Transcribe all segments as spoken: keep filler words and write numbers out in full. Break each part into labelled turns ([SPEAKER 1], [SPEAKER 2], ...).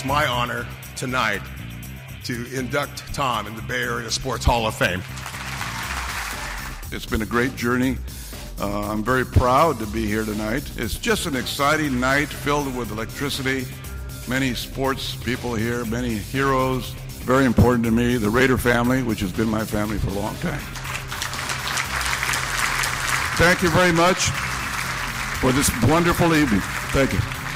[SPEAKER 1] It's my honor tonight to induct Tom in the Bay Area Sports Hall of Fame.
[SPEAKER 2] It's been a great journey. Uh, I'm very proud to be here tonight. It's just an exciting night filled with electricity. Many sports people here, many heroes. Very important to me, the Raider family, which has been my family for a long time. Thank you very much for this wonderful evening. Thank you.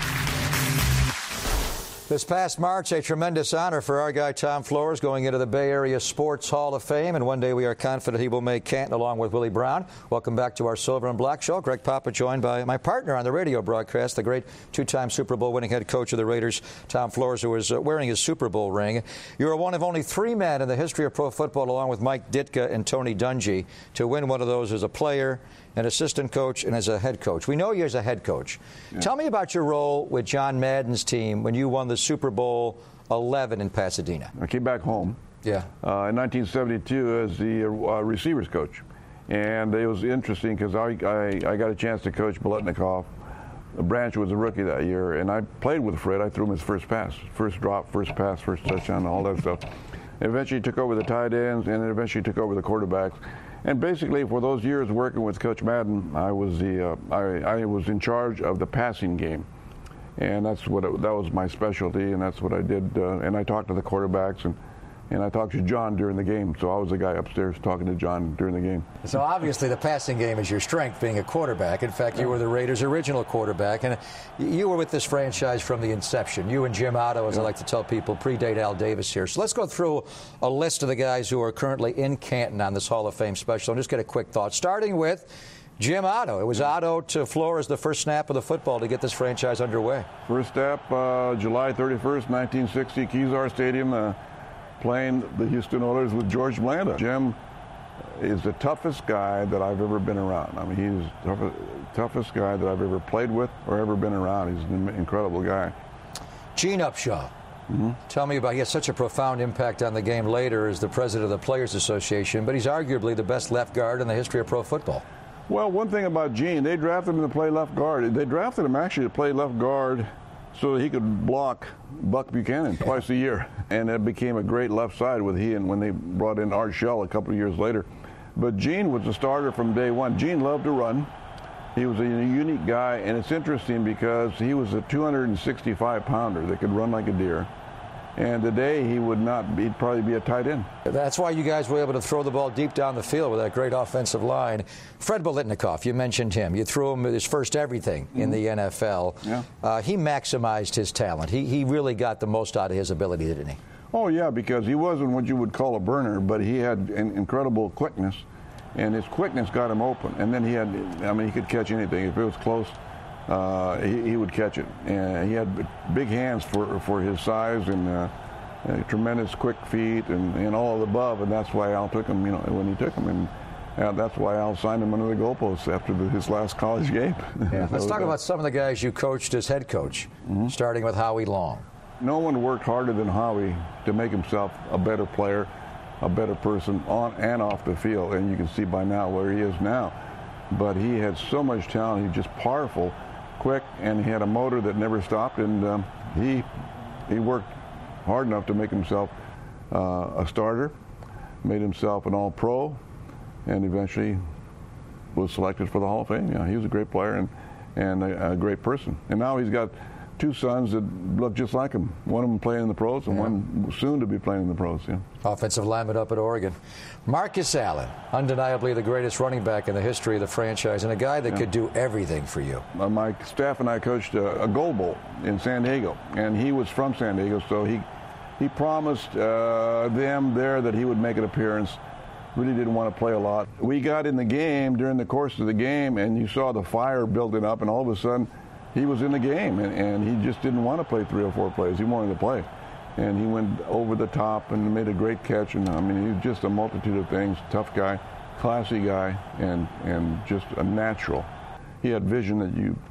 [SPEAKER 3] This past March, a tremendous honor for our guy Tom Flores going into the Bay Area Sports Hall of Fame, and one day we are confident he will make Canton along with Willie Brown. Welcome back to our Silver and Black Show. Greg Papa joined by my partner on the radio broadcast, the great two-time Super Bowl winning head coach of the Raiders, Tom Flores, who is wearing his Super Bowl ring. You are one of only three men in the history of pro football, along with Mike Ditka and Tony Dungy, to win one of those as a player, an assistant coach, and as a head coach. We know you as a head coach. Yeah. Tell me about your role with John Madden's team when you won the Super Bowl eleven in Pasadena.
[SPEAKER 4] I came back home
[SPEAKER 3] yeah.
[SPEAKER 4] uh, in nineteen seventy-two as the uh, receivers coach. And it was interesting because I, I, I got a chance to coach Biletnikoff. Branch was a rookie that year, and I played with Fred. I threw him his first pass, first drop, first pass, first touchdown, all that stuff. Eventually took over the tight ends, and eventually took over the quarterbacks. And basically, for those years working with Coach Madden, I was the uh, I, I was in charge of the passing game, and that's what it, that was my specialty, and that's what I did. Uh, and I talked to the quarterbacks, and and I talked to John during the game. So I was the guy upstairs talking to John during the game.
[SPEAKER 3] So obviously, the passing game is your strength, being a quarterback. In fact, you were the Raiders' original quarterback, and you were with this franchise from the inception. You and Jim Otto, as yeah. I like to tell people, predate Al Davis here. So let's go through a list of the guys who are currently in Canton on this Hall of Fame special and just get a quick thought, starting with Jim Otto. It was Otto to Flores, the first snap of the football to get this franchise underway.
[SPEAKER 4] First snap, uh, July thirty-first, nineteen sixty, Kezar Stadium, uh, playing the Houston Oilers with George Blanda. Jim is the toughest guy that I've ever been around. I mean, he's the toughest, toughest guy that I've ever played with or ever been around. He's an incredible guy.
[SPEAKER 3] Gene Upshaw.
[SPEAKER 4] Mm-hmm.
[SPEAKER 3] Tell me about, he has such a profound impact on the game later as the president of the Players Association, but he's arguably the best left guard in the history of pro football.
[SPEAKER 4] Well, one thing about Gene, they drafted him to play left guard. They drafted him actually to play left guard so that he could block Buck Buchanan twice a year. And it became a great left side with he and when they brought in Art Shell a couple of years later. But Gene was the starter from day one. Gene loved to run. He was a unique guy, and it's interesting because he was a two hundred sixty-five pounder that could run like a deer. And today he would not be, he'd probably be a tight end.
[SPEAKER 3] That's why you guys were able to throw the ball deep down the field with that great offensive line. Fred Biletnikoff, you mentioned him. You threw him his first everything mm-hmm. in the N F L.
[SPEAKER 4] Yeah.
[SPEAKER 3] Uh, he maximized his talent. He, he really got the most out of his ability, didn't he?
[SPEAKER 4] Oh, yeah, because he wasn't what you would call a burner, but he had an incredible quickness, and his quickness got him open. And then he had, I mean, he could catch anything. If it was close, Uh, he, he would catch it, and he had big hands for for his size and uh, uh, tremendous quick feet and, and all of the above, and that's why Al took him. You know, when he took him, and uh, that's why Al signed him under the goalposts after the, his last college game.
[SPEAKER 3] Yeah. Let's talk about some of the guys you coached as head coach, mm-hmm. starting with Howie Long.
[SPEAKER 4] No one worked harder than Howie to make himself a better player, a better person on and off the field, and you can see by now where he is now. But he had so much talent. He's just powerful, quick, and he had a motor that never stopped, and um, he he worked hard enough to make himself uh, a starter, made himself an all-pro, and eventually was selected for the Hall of Fame. Yeah, he was a great player and, and a, a great person. And now he's got two sons that look just like him. One of them playing in the pros and yeah. one soon to be playing in the pros. Yeah.
[SPEAKER 3] Offensive lineman up at Oregon. Marcus Allen, undeniably the greatest running back in the history of the franchise and a guy that yeah. could do everything for you.
[SPEAKER 4] Uh, my staff and I coached a, a Gold Bowl in San Diego, and he was from San Diego, so he, he promised uh, them there that he would make an appearance. Really didn't want to play a lot. We got in the game during the course of the game, and you saw the fire building up, and all of a sudden, he was in the game, and, and he just didn't want to play three or four plays. He wanted to play. And he went over the top and made a great catch. And I mean, he was just a multitude of things. Tough guy, classy guy, and, and just a natural. He had vision that you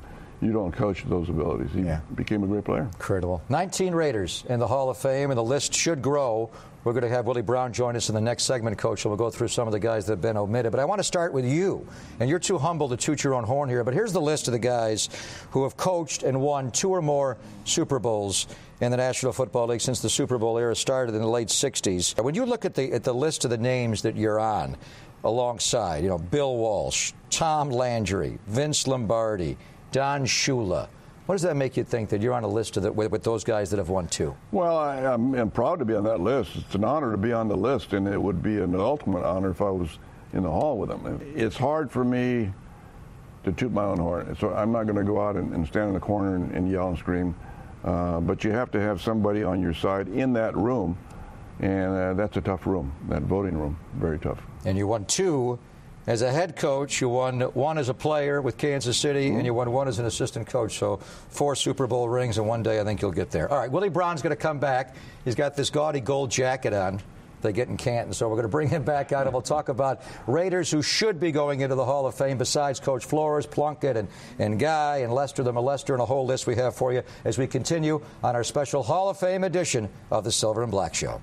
[SPEAKER 4] you don't coach those abilities. He
[SPEAKER 3] yeah.
[SPEAKER 4] became a great player.
[SPEAKER 3] Incredible. nineteen Raiders in the Hall of Fame, and the list should grow. We're going to have Willie Brown join us in the next segment, Coach, and we'll go through some of the guys that have been omitted. But I want to start with you, and you're too humble to toot your own horn here, but here's the list of the guys who have coached and won two or more Super Bowls in the National Football League since the Super Bowl era started in the late sixties. When you look at the at the list of the names that you're on, alongside, you know, Bill Walsh, Tom Landry, Vince Lombardi, Don Shula, what does that make you think that you're on a list of the, with, with those guys that have won two?
[SPEAKER 4] Well, I, I'm, I'm proud to be on that list. It's an honor to be on the list, and it would be an ultimate honor if I was in the hall with them. It's hard for me to toot my own horn, so I'm not going to go out and, and stand in the corner and, and yell and scream. Uh, but you have to have somebody on your side in that room, and uh, that's a tough room, that voting room, very tough.
[SPEAKER 3] And you won two as a head coach. You won one as a player with Kansas City, mm-hmm. and you won one as an assistant coach. So four Super Bowl rings, and one day I think you'll get there. All right, Willie Brown's going to come back. He's got this gaudy gold jacket on they get in Canton. So we're going to bring him back out, and we'll talk about Raiders who should be going into the Hall of Fame besides Coach Flores, Plunkett, and, and Guy, and Lester the Molester, and a whole list we have for you as we continue on our special Hall of Fame edition of the Silver and Black Show.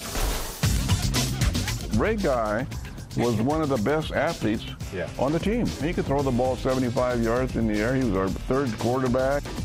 [SPEAKER 4] Ray Guy was one of the best athletes yeah. on the team. He could throw the ball seventy-five yards in the air. He was our third quarterback.